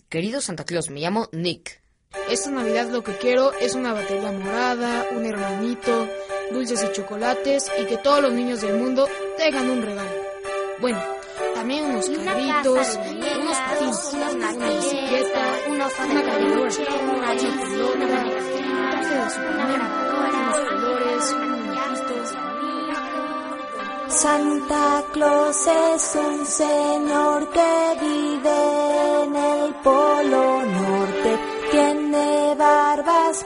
Querido Santa Claus, me llamo Nick. Esta Navidad lo que quiero es una batería morada, un hermanito, dulces y chocolates y que todos los niños del mundo tengan un regalo. Bueno, también unos carritos, unos patines, una bicicleta, una cargadora, una pelota, un traje de Superman, unos colores, un muñequito. Santa Claus es un señor que vive en el Polo Norte. Tiene barbas